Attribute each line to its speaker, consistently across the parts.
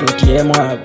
Speaker 1: tutyemu abo.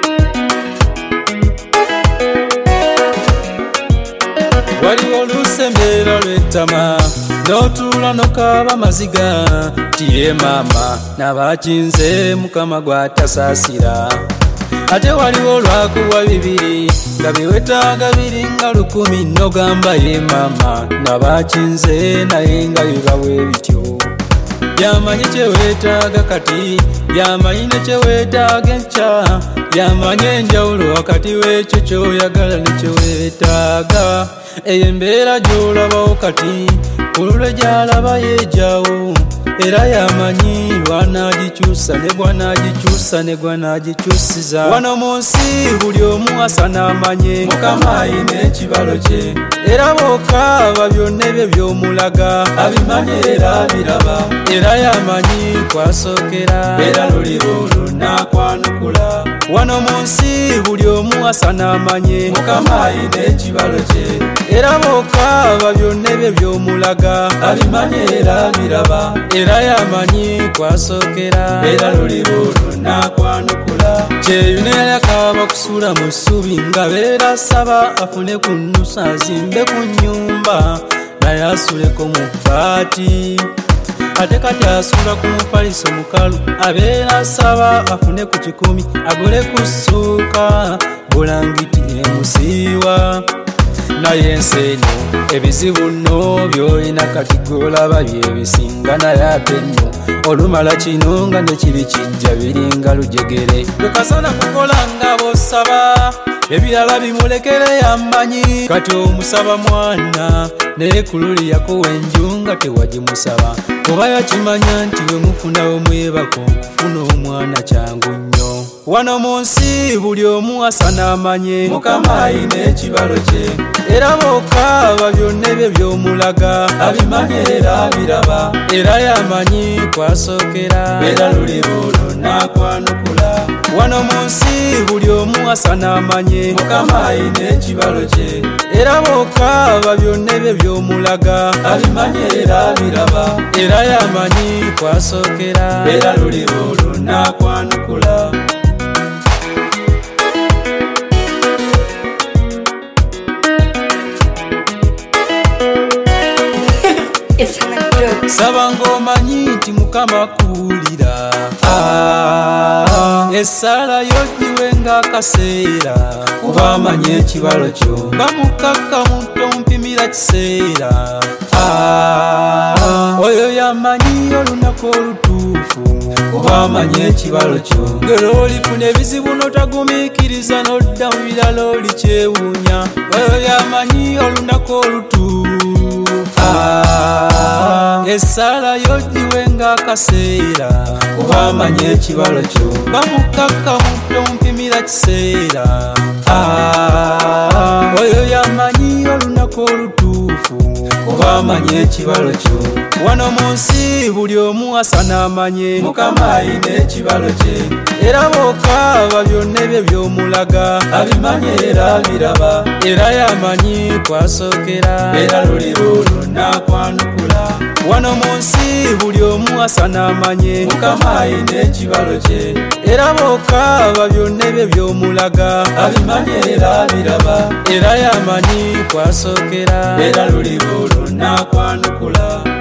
Speaker 1: Waliwo olusembeera lw'ettama n'otuula n'okaaba maziga tiye maama n'abakinze mukama gw'atasaasira. Ate waliwo olwakuwa bibiri nga biwetaaga biri nga 1000 n'ogamba ye maama n'abakinze naye nga bibawe bityo. Byamanyi kyeweetaaga kati, byamanyi ne kyeweetaaga enkya, byamanyi enjawulo wakati w'ekyo kyoyagala ne kyeweetaaga. Eyo embeera gy'olabawo kati kululwe gy'alaba yeejaawo, era yamanyi lw'anaagikyusa ne bw'anaagikyusa ne bw'anaagikyusiza. Wano mu nsi buli omu asana amanye Mukama ayina ekibalo kye, era bw'okaaba byonna ebyo by'omulaga abimanye era abiraba, era yamanyi kwasookera era luliro lunaakwanukula. Wano mu nsi buli omu asana amanye Mukama ayina ekibalo kye, era bw'okaaba byonna ebyo by'omulaga abimanye era abiraba, era yamanyi kwasookera era luliro lunaakwanukula. Kyeyuna yakaaba kusula mu ssubi nga beera asaba afune ku nnusa azimbe ku nnyumba naye asuleko mu bbaati. Ate kati asula ku mufaliso mukalu abeera asaba afune ku 10 agole ku ssuuka bulangiti emusiiwa. Naye ensi eno ebizibu nno by'olina kati golaba byebisinga naye ate nno olumala kino nga ne kibi kijja biringa lujegere. Lwekasana kukola nga b'osaba ebirala bimulekere yamanyi. Kati omusaba mwana naye kululi yakuwa enju nga tewagimusaba, kuba yakimanya nti we mufunawo mwebako kufuna omwana kyangu nnyo. Wano mu nsi buli omu asana amanye Mukama ayina ekibalo kye, era bw'okaaba byonna ebyo by'omulaga abimanye era abiraba, era yamanyi kwasookera era luliro lunaakwanukula. Wano mu nsi buli omu asana amanye Mukama ayina ekibalo kye, era bw'okaaba byonna ebyo by'omulaga abimanye era abiraba, era yamanyi kwasookera era luliro lunaakwanukula. Saba ng'omanyi nti Mukama kuwulira, essaala y'oggiwe ng'akaseera, kuba amanyi ekibalo kyo bamukakkamu tompimira kiseera. Oyo yamanyi olunaku olutuufu, kuba amanyi ekibalo kyo ngero olifuna ebizibu n'otagumiikiriza n'odda mu birala oli kyewuunya. Oyo yamanyi olunaku olutuufu, essaala y'oggiwe ng'akaseera, kuba amanyi ekibalo kyo bamukakkamu tompimira kiseera. Oyo yamanyi olunaku olutuufu, kuba amanyi ekibalo kyo. Wano mu nsi buli omu asana amanye Mukama ayina ekibalo kye, era bw'okaaba byonna ebyo by'omulaga abimanye era abiraba, era yamanyi kwasookera era luliro lunaakwanukula. Wano mu nsi buli omu asana amanye Mukama ayina ekibalo kye, era bw'okaaba byonna ebyo by'omulaga abimanye era abiraba, era yamanyi kwasookera era luliro lunaakwanukula.